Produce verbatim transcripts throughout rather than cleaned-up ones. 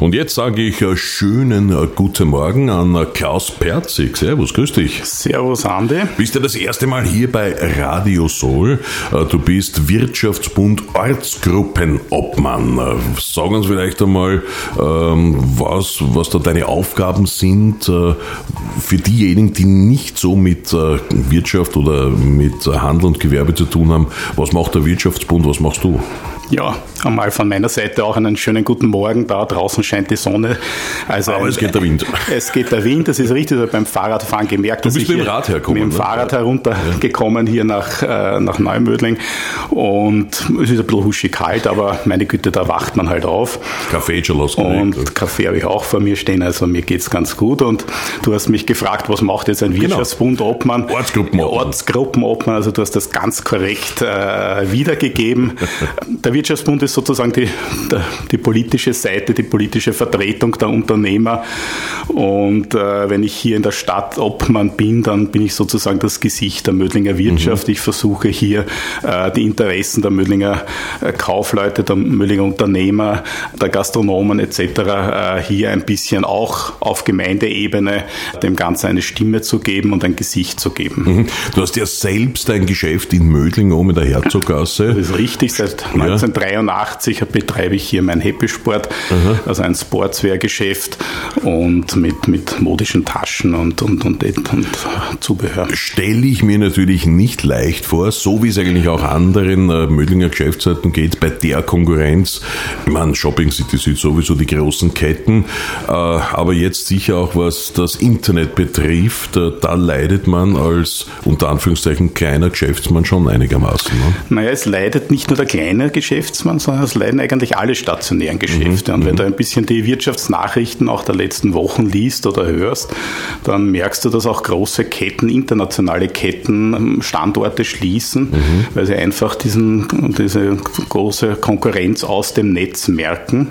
Und jetzt sage ich äh, schönen äh, guten Morgen an äh, Klaus Perzig. Servus, grüß dich. Servus, Andi. Bist ja das erste Mal hier bei Radio Soul. Äh, du bist Wirtschaftsbund Ortsgruppenobmann. Äh, sag uns vielleicht einmal, ähm, was, was da deine Aufgaben sind äh, für diejenigen, die nicht so mit äh, Wirtschaft oder mit äh, Handel und Gewerbe zu tun haben. Was macht der Wirtschaftsbund, was machst du? Ja, einmal von meiner Seite auch einen schönen guten Morgen. Da draußen scheint die Sonne. Also Aber ein, es geht der Wind. Es geht der Wind, das ist richtig. Ich habe beim Fahrradfahren gemerkt, du dass bist ich mit dem Rad hergekommen, mit dem ne? Fahrrad heruntergekommen hier nach, äh, nach Neumödling. Und es ist ein bisschen huschig kalt, aber meine Güte, da wacht man halt auf. Kaffee schon losgelegt. Und ja. Kaffee habe ich auch vor mir stehen, also mir geht's ganz gut. Und du hast mich gefragt, was macht jetzt ein Wirtschaftsbund Obmann? Genau. Ortsgruppenobmann. Ortsgruppenobmann, also du hast das ganz korrekt äh, wiedergegeben. Der Wirtschaftsbund ist sozusagen die, die, die politische Seite, die politische Vertretung der Unternehmer. Und äh, wenn ich hier in der Stadt Obmann bin, dann bin ich sozusagen das Gesicht der Mödlinger Wirtschaft. Mhm. Ich versuche hier äh, die Interessen der Mödlinger äh, Kaufleute, der Mödlinger Unternehmer, der Gastronomen et cetera äh, hier ein bisschen auch auf Gemeindeebene dem Ganzen eine Stimme zu geben und ein Gesicht zu geben. Mhm. Du hast ja selbst ein Geschäft in Mödling oben in der Herzoggasse. Das ist richtig, seit ja. neunzehnhundertdreiundachtzig betreibe ich hier mein Happy Sport, mhm. also ein Sportswear-Geschäft und mit, mit modischen Taschen und, und, und, und Zubehör. Stelle ich mir natürlich nicht leicht vor, so wie es eigentlich auch anderen äh, Mödlinger Geschäftsleuten geht, bei der Konkurrenz. Ich meine, Shopping City sind sowieso die großen Ketten, äh, aber jetzt sicher auch, was das Internet betrifft, äh, da leidet man als unter Anführungszeichen kleiner Geschäftsmann schon einigermaßen. Ne? Naja, es leidet nicht nur der kleine Geschäftsmann, sondern es leiden eigentlich alle stationären Geschäfte. Mhm. Und wenn du ein bisschen die Wirtschaftsnachrichten auch der letzten Wochen liest oder hörst, dann merkst du, dass auch große Ketten, internationale Ketten Standorte schließen, mhm. weil sie einfach diesen, diese große Konkurrenz aus dem Netz merken.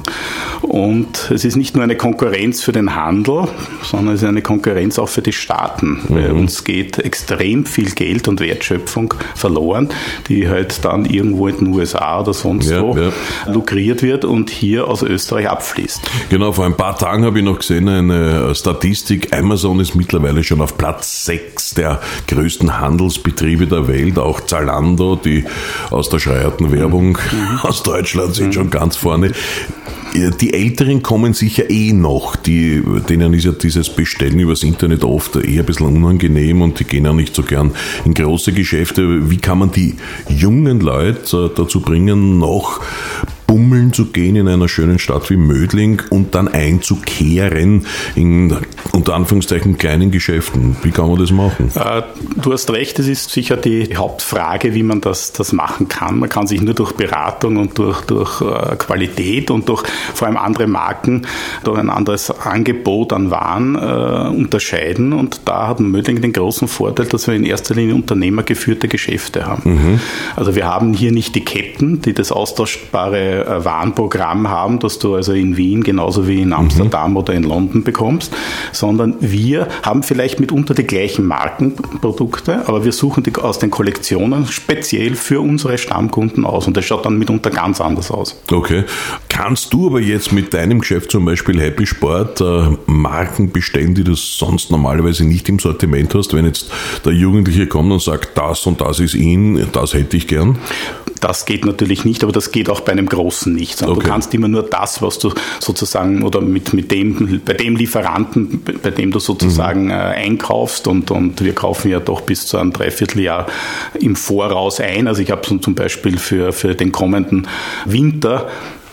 Und es ist nicht nur eine Konkurrenz für den Handel, sondern es ist eine Konkurrenz auch für die Staaten. Mhm. Bei uns geht extrem viel Geld und Wertschöpfung verloren, die halt dann irgendwo in den U S A oder sonst ja, wo ja. lukriert wird und hier aus Österreich abfließt. Genau, vor ein paar Tagen habe ich noch gesehen, eine Statistik, Amazon ist mittlerweile schon auf Platz sechs der größten Handelsbetriebe der Welt, auch Zalando, die aus der schreierten Werbung mhm. aus Deutschland sind mhm. schon ganz vorne. Die Älteren kommen sicher eh noch, die, denen ist ja dieses Bestellen übers Internet oft eher ein bisschen unangenehm und die gehen ja nicht so gern in große Geschäfte. Wie kann man die jungen Leute dazu bringen, noch bummeln zu gehen in einer schönen Stadt wie Mödling und dann einzukehren in unter Anführungszeichen kleinen Geschäften? Wie kann man das machen? Äh, du hast recht, das ist sicher die Hauptfrage, wie man das, das machen kann. Man kann sich nur durch Beratung und durch, durch äh, Qualität und durch vor allem andere Marken, durch ein anderes Angebot an Waren äh, unterscheiden. Und da hat Mödling den großen Vorteil, dass wir in erster Linie unternehmergeführte Geschäfte haben. Mhm. Also wir haben hier nicht die Ketten, die das austauschbare Warenprogramm haben, das du also in Wien genauso wie in Amsterdam mhm. oder in London bekommst, sondern wir haben vielleicht mitunter die gleichen Markenprodukte, aber wir suchen die aus den Kollektionen speziell für unsere Stammkunden aus und das schaut dann mitunter ganz anders aus. Okay. Kannst du aber jetzt mit deinem Geschäft zum Beispiel Happy Sport äh, Marken bestellen, die du sonst normalerweise nicht im Sortiment hast, wenn jetzt der Jugendliche kommt und sagt, das und das ist in, das hätte ich gern? Das geht natürlich nicht, aber das geht auch bei einem Großen nicht. Okay. Du kannst immer nur das, was du sozusagen oder mit, mit dem, bei dem Lieferanten, bei dem du sozusagen mhm. äh, einkaufst und, und wir kaufen ja doch bis zu einem Dreivierteljahr im Voraus ein. Also ich habe zum Beispiel für, für den kommenden Winter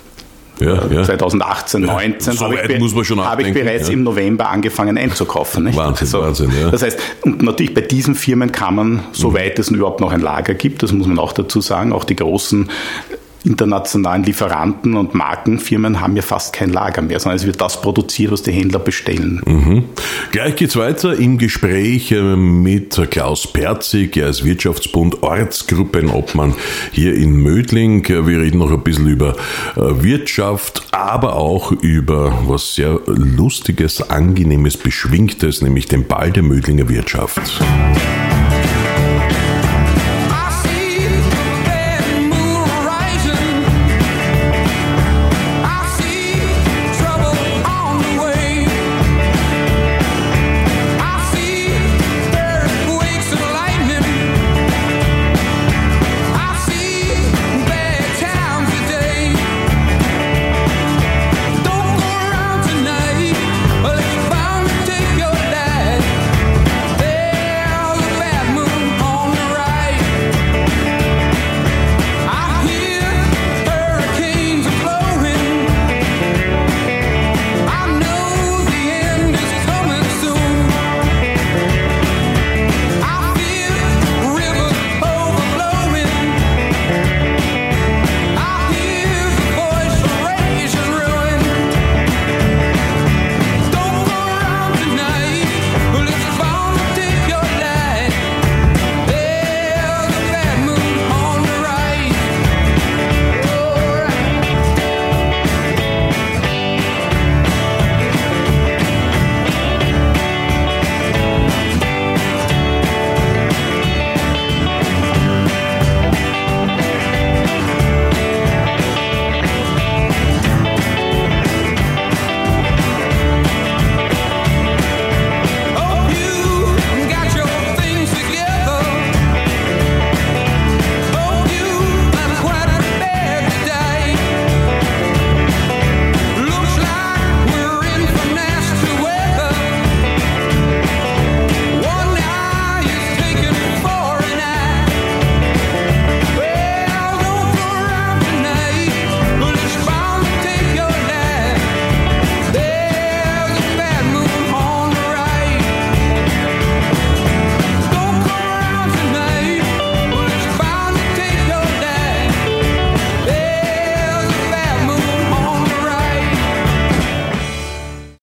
Ja, ja. zweitausendachtzehn, neunzehn so habe ich, be- hab ich bereits ja. im November angefangen einzukaufen. Nicht? Wahnsinn, also, Wahnsinn. Ja. Das heißt, und natürlich bei diesen Firmen kann man, soweit es überhaupt noch ein Lager gibt, das muss man auch dazu sagen, auch die großen internationalen Lieferanten und Markenfirmen haben ja fast kein Lager mehr, sondern es wird das produziert, was die Händler bestellen. Mhm. Gleich geht's weiter im Gespräch mit Klaus Perzig, er ist Wirtschaftsbund Ortsgruppenobmann hier in Mödling. Wir reden noch ein bisschen über Wirtschaft, aber auch über was sehr Lustiges, Angenehmes, Beschwingtes, nämlich den Ball der Mödlinger Wirtschaft.